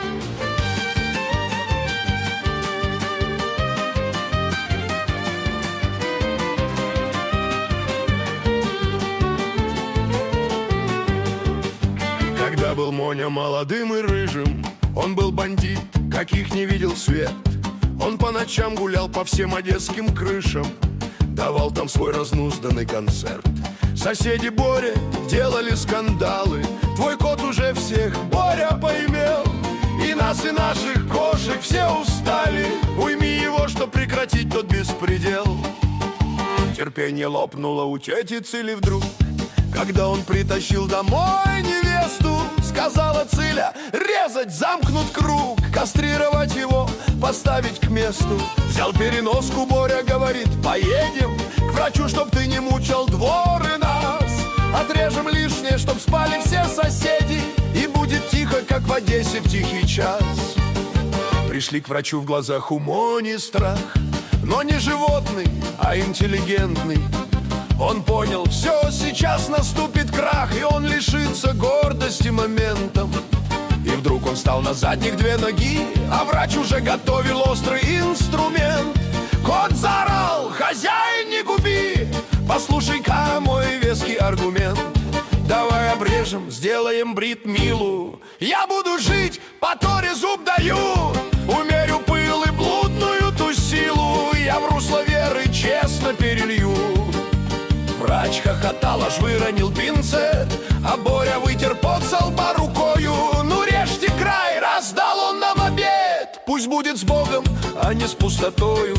Когда был Моня молодым и рыжим, он был бандит, каких не видел свет. Он по ночам гулял по всем одесским крышам, давал там свой разнузданный концерт. Соседи Боря делали скандалы, твой кот уже всех, Боря, поимел. И нас, и наших кошек все устали, уйми его, чтоб прекратить тот беспредел. Терпение лопнуло у тети Цили вдруг, когда он притащил домой невесту. Сказала Циля: резать, замкнут круг, кастрировать его, поставить к месту. Взял переноску Боря, говорит: поедем к врачу, чтоб ты не мучил двор и нас. Отрежем лишнее, чтоб спали все соседи, и будет тихо, как в Одессе в тихий час. Пришли к врачу, в глазах у Мони страх, но не животный, а интеллигентный. Он понял, все, сейчас наступит крах, и он лишится гордости моментом. И вдруг он стал на задних две ноги, а врач уже готовил острый инструмент. Кот заорал: хозяин, не губи, послушай-ка мой веский аргумент. Давай обрежем, сделаем брит-милу, я буду жить, по Торе зуб даю. Умерю пыл и блудную ту силу, я в русло веры честно перелью. Врач хохотал, аж выронил пинцет, а Боря вытер пот со лба рукою. Ну режьте край, раздал он нам обед, пусть будет с Богом, а не с пустотою.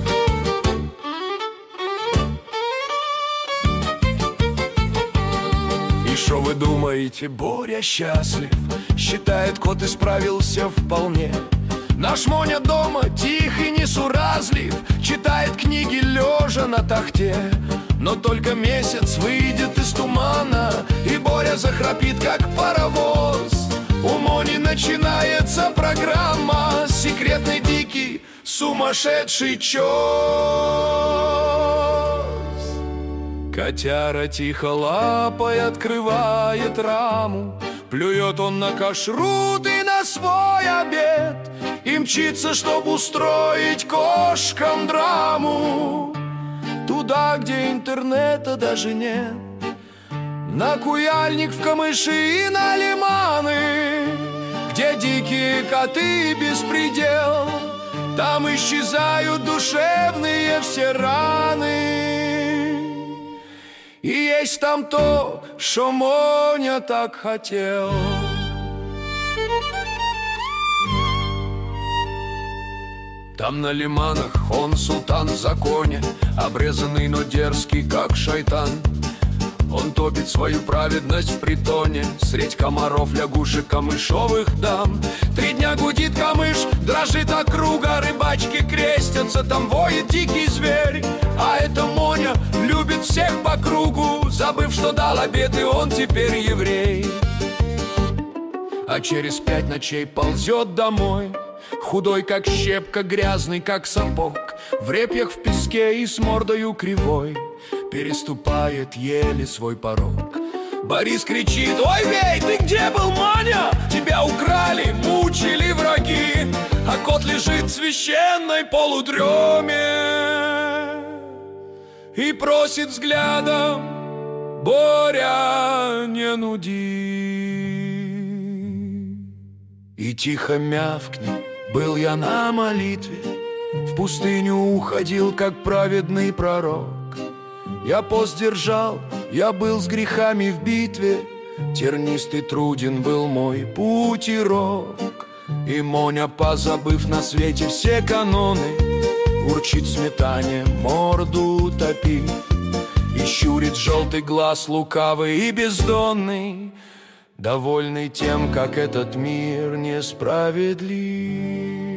И шо вы думаете, Боря счастлив? Считает, кот исправился вполне. Наш Моня дома тих и несуразлив, читает книги лежа на тахте. Но только месяц выйдет из тумана, и Боря захрапит, как паровоз. У Мони начинается программа, секретный дикий сумасшедший чёс. Котяра тихо лапой открывает раму, плюет он на кашрут и на свой обед, и мчится, чтоб устроить кошкам драму. Туда, где интернета даже нет, на Куяльник, в камыши и на лиманы, где дикие коты беспредел, там исчезают душевные все раны. И есть там то, что Моня так хотел. Там на лиманах он султан в законе, обрезанный, но дерзкий, как шайтан. Он топит свою праведность в притоне, средь комаров, лягушек, камышовых дам. 3 дня гудит камыш, дрожит округа, рыбачки крестятся, там воет дикий зверь. А это Моня любит всех по кругу, забыв, что дал обет, и он теперь еврей. А через 5 ночей ползет домой, худой, как щепка, грязный, как сапог, в репьях в песке и с мордою кривой, переступает еле свой порог. Борис кричит: ой, вей, ты где был, Маня? Тебя украли, мучили враги, а кот лежит в священной полудреме и просит взглядом: Боря, не нуди. И тихо мявкни: был я на молитве, в пустыню уходил, как праведный пророк. Я пост держал, я был с грехами в битве, тернистый труден был мой путь и рок. И Моня, позабыв на свете все каноны, урчит в сметане, морду топив, и щурит желтый глаз лукавый и бездонный, довольный тем, как этот мир несправедлив.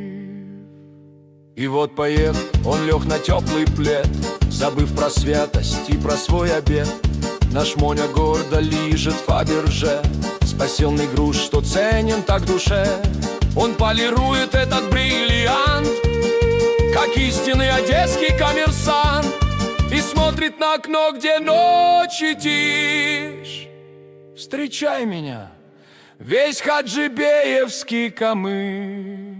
И вот поехал, он лег на теплый плед, забыв про святость и про свой обет. Наш Моня гордо лижет Фаберже, спасенный груз, что ценен так душе. Он полирует этот бриллиант, как истинный одесский коммерсант, и смотрит на окно, где ночи тишь. Встречай меня, весь хаджибеевский камыш.